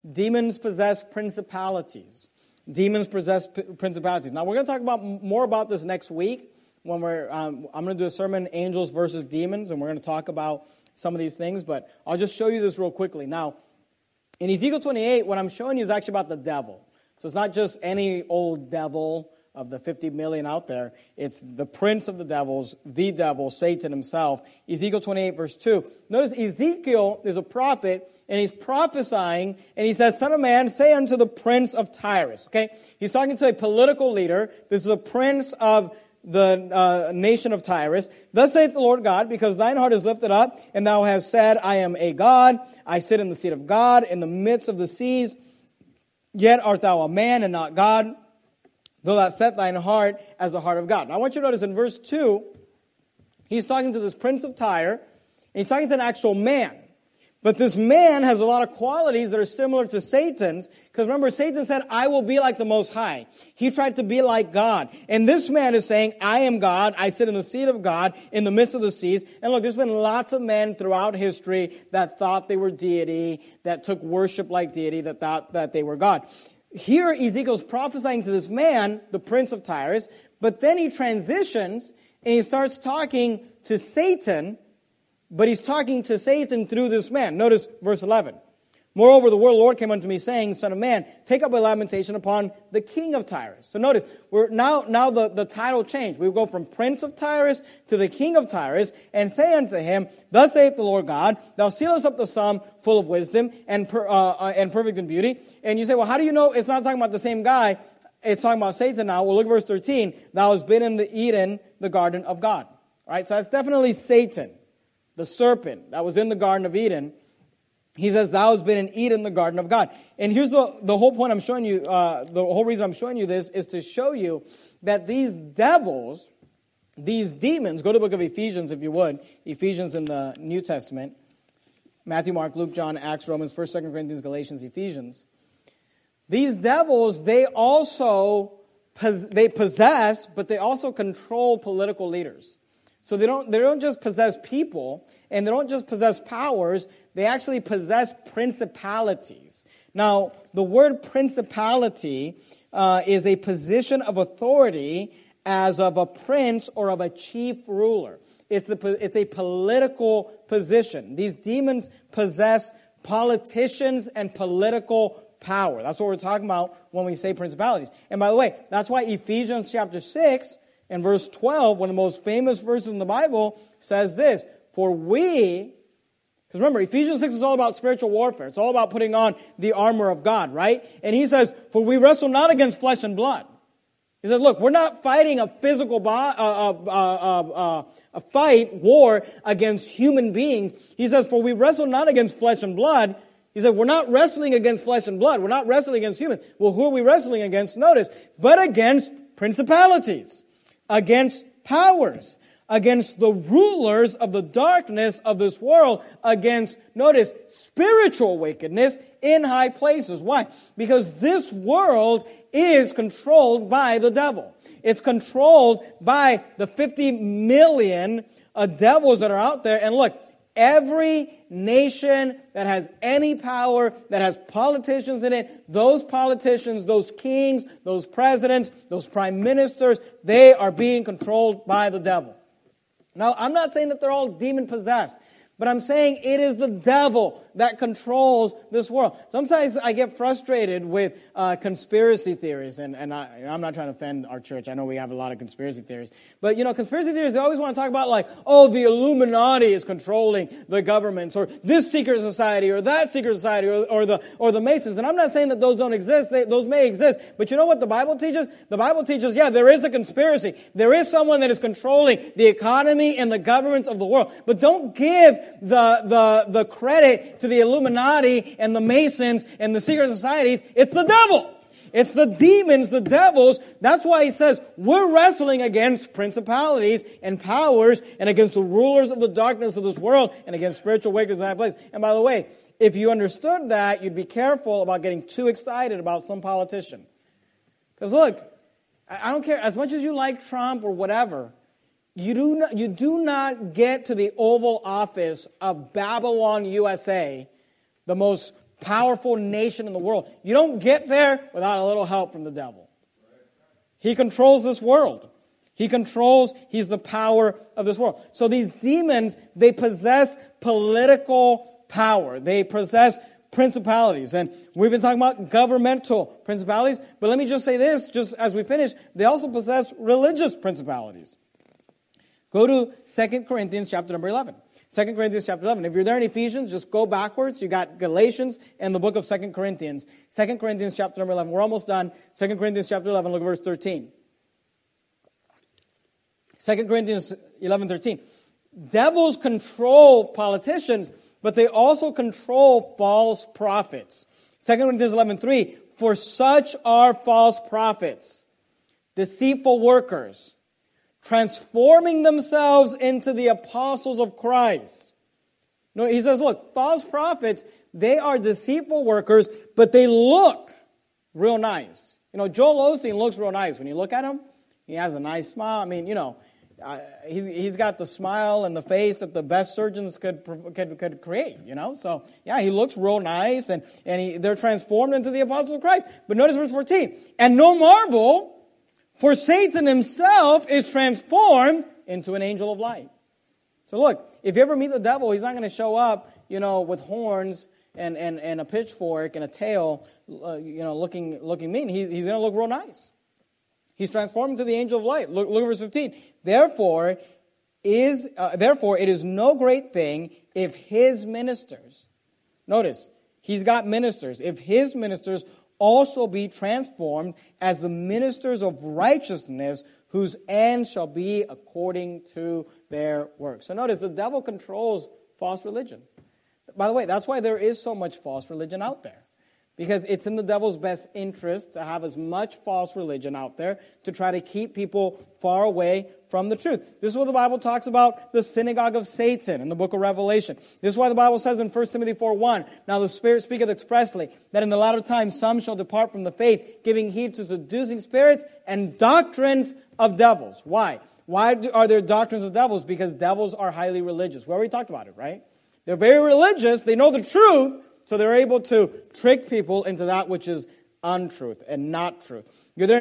Demons possess principalities. Demons possess principalities. Now, we're going to talk about more about this next week when I'm going to do a sermon, Angels versus Demons, and we're going to talk about some of these things, but I'll just show you this real quickly. Now, in Ezekiel 28, what I'm showing you is actually about the devil. So it's not just any old devil of the 50 million out there. It's the prince of the devils, the devil, Satan himself. Ezekiel 28, verse 2. Notice Ezekiel is a prophet, and he's prophesying, and he says, Son of man, say unto the prince of Tyrus. Okay? He's talking to a political leader. This is a prince of the nation of Tyrus. Thus saith the Lord God, because thine heart is lifted up, and thou hast said, I am a God. I sit in the seat of God in the midst of the seas. Yet art thou a man and not God, though thou set thine heart as the heart of God. Now I want you to notice in verse 2, he's talking to this prince of Tyre, and he's talking to an actual man. But this man has a lot of qualities that are similar to Satan's, because remember, Satan said, I will be like the Most High. He tried to be like God. And this man is saying, I am God, I sit in the seat of God, in the midst of the seas. And look, there's been lots of men throughout history that thought they were deity, that took worship like deity, that thought that they were God. Here, Ezekiel's prophesying to this man, the prince of Tyrus, but then he transitions, and he starts talking to Satan, but he's talking to Satan through this man. Notice verse 11. Moreover, the word of the Lord came unto me, saying, Son of man, take up a lamentation upon the king of Tyrus. So notice, we're now the title changed. We go from prince of Tyrus to the king of Tyrus, and say unto him, Thus saith the Lord God, Thou sealest up the sum full of wisdom and perfect in beauty. And you say, well, how do you know it's not talking about the same guy? It's talking about Satan now. Well, look at verse 13. Thou hast been in the Eden, the garden of God. All right, so that's definitely Satan. The serpent that was in the Garden of Eden, he says, thou hast been in Eden, the garden of God. And here's the whole point I'm showing you, the whole reason I'm showing you this is to show you that these devils, these demons, go to the book of Ephesians if you would, Ephesians in the New Testament, Matthew, Mark, Luke, John, Acts, Romans, 1st, 2nd Corinthians, Galatians, Ephesians. These devils, they possess, but they also control political leaders. So they don't just possess people, and they don't just possess powers, they actually possess principalities. Now, the word principality is a position of authority as of a prince or of a chief ruler. It's a political position. These demons possess politicians and political power. That's what we're talking about when we say principalities. And by the way, that's why Ephesians chapter 6 and verse 12, one of the most famous verses in the Bible, says this, for we, because remember, Ephesians 6 is all about spiritual warfare. It's all about putting on the armor of God, right? And he says, for we wrestle not against flesh and blood. He says, look, we're not fighting a physical war against human beings. He says, for we wrestle not against flesh and blood. He said, we're not wrestling against flesh and blood. We're not wrestling against humans. Well, who are we wrestling against? Notice, but against principalities, against powers, against the rulers of the darkness of this world, against, notice, spiritual wickedness in high places. Why? Because this world is controlled by the devil. It's controlled by the 50 million devils that are out there. And look, every nation that has any power, that has politicians in it, those politicians, those kings, those presidents, those prime ministers, they are being controlled by the devil. Now, I'm not saying that they're all demon-possessed, but I'm saying it is the devil that controls this world. Sometimes I get frustrated with conspiracy theories, and I'm not trying to offend our church. I know we have a lot of conspiracy theories. But, conspiracy theories, they always want to talk about like, oh, the Illuminati is controlling the governments, or this secret society, or that secret society, or the Masons. And I'm not saying that those don't exist. Those may exist. But you know what the Bible teaches? The Bible teaches, yeah, there is a conspiracy. There is someone that is controlling the economy and the governments of the world. But don't give the credit to the Illuminati and the Masons and the secret societies. It's the devil. It's the demons, the devils. That's why he says we're wrestling against principalities and powers and against the rulers of the darkness of this world and against spiritual wickedness in high places. And by the way, if you understood that, you'd be careful about getting too excited about some politician. Because look, I don't care, as much as you like Trump or whatever, you do not get to the Oval Office of Babylon, USA, the most powerful nation in the world. You don't get there without a little help from the devil. He controls this world. He's the power of this world. So these demons, they possess political power. They possess principalities. And we've been talking about governmental principalities. But let me just say this, just as we finish, they also possess religious principalities. Go to 2 Corinthians chapter number 11. 2 Corinthians chapter 11. If you're there in Ephesians, just go backwards. You got Galatians and the book of 2 Corinthians. 2 Corinthians chapter number 11. We're almost done. 2 Corinthians chapter 11, look at verse 13. 2 Corinthians 11:13. Devils control politicians, but they also control false prophets. 2 Corinthians 11:3. For such are false prophets, deceitful workers, transforming themselves into the apostles of Christ. No, he says, look, false prophets, they are deceitful workers, but they look real nice. Joel Osteen looks real nice. When you look at him, he has a nice smile. I mean, he's got the smile and the face that the best surgeons could create, So, yeah, he looks real nice, and they're transformed into the apostles of Christ. But notice verse 14. And no marvel, for Satan himself is transformed into an angel of light. So look, if you ever meet the devil, he's not going to show up, with horns and a pitchfork and a tail, looking mean. He's going to look real nice. He's transformed into the angel of light. Look at verse 15. Therefore, it is no great thing if his ministers, notice, he's got ministers, if his ministers also be transformed as the ministers of righteousness, whose end shall be according to their works. So notice, the devil controls false religion. By the way, that's why there is so much false religion out there. Because it's in the devil's best interest to have as much false religion out there to try to keep people far away from the truth. This is what the Bible talks about the synagogue of Satan in the book of Revelation. This is why the Bible says in 1 Timothy 4:1, now the Spirit speaketh expressly, that in the latter times some shall depart from the faith, giving heed to seducing spirits and doctrines of devils. Why? Why are there doctrines of devils? Because devils are highly religious. We already talked about it, right? They're very religious. They know the truth. So they're able to trick people into that which is untruth and not truth. You're there